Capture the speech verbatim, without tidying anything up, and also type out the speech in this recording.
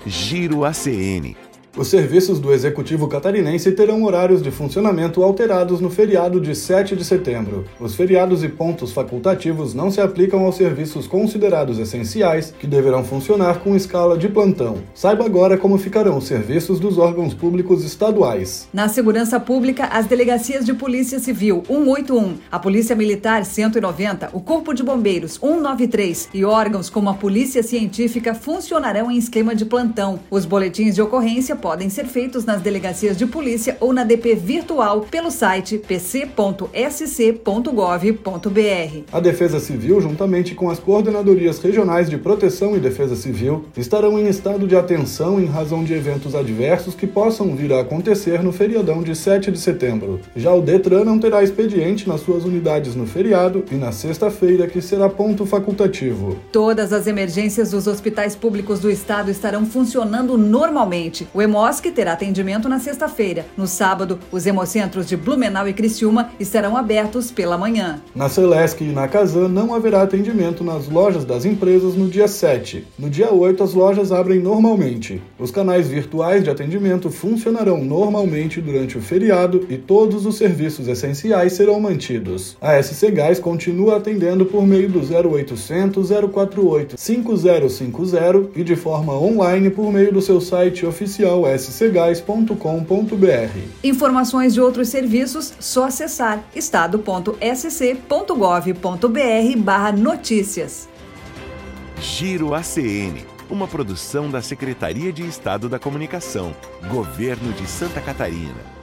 Giro A C N. Os serviços do Executivo Catarinense terão horários de funcionamento alterados no feriado de sete de setembro. Os feriados e pontos facultativos não se aplicam aos serviços considerados essenciais, que deverão funcionar com escala de plantão. Saiba agora como ficarão os serviços dos órgãos públicos estaduais. Na segurança pública, as delegacias de Polícia Civil cento e oitenta e um, a Polícia Militar cento e noventa, o Corpo de Bombeiros cento e noventa e três e órgãos como a Polícia Científica funcionarão em esquema de plantão. Os boletins de ocorrência podem ser feitos nas delegacias de polícia ou na D P virtual pelo site p c ponto s c ponto gov ponto b r. A Defesa Civil, juntamente com as coordenadorias regionais de Proteção e Defesa Civil, estarão em estado de atenção em razão de eventos adversos que possam vir a acontecer no feriadão de sete de setembro. Já o Detran não terá expediente nas suas unidades no feriado e na sexta-feira, que será ponto facultativo. Todas as emergências dos hospitais públicos do estado estarão funcionando normalmente. O Hemosc terá atendimento na sexta-feira. No sábado, os hemocentros de Blumenau e Criciúma estarão abertos pela manhã. Na Celesc e na Casan não haverá atendimento nas lojas das empresas no dia sete. No dia oito, as lojas abrem normalmente. Os canais virtuais de atendimento funcionarão normalmente durante o feriado e todos os serviços essenciais serão mantidos. A S C Gás continua atendendo por meio do zero oitocentos, zero quatro oito, cinco zero cinco zero e de forma online por meio do seu site oficial s c gás ponto com ponto b r. Informações de outros serviços, só acessar estado ponto s c ponto gov ponto b r barra notícias. Giro A C N, uma produção da Secretaria de Estado da Comunicação, Governo de Santa Catarina.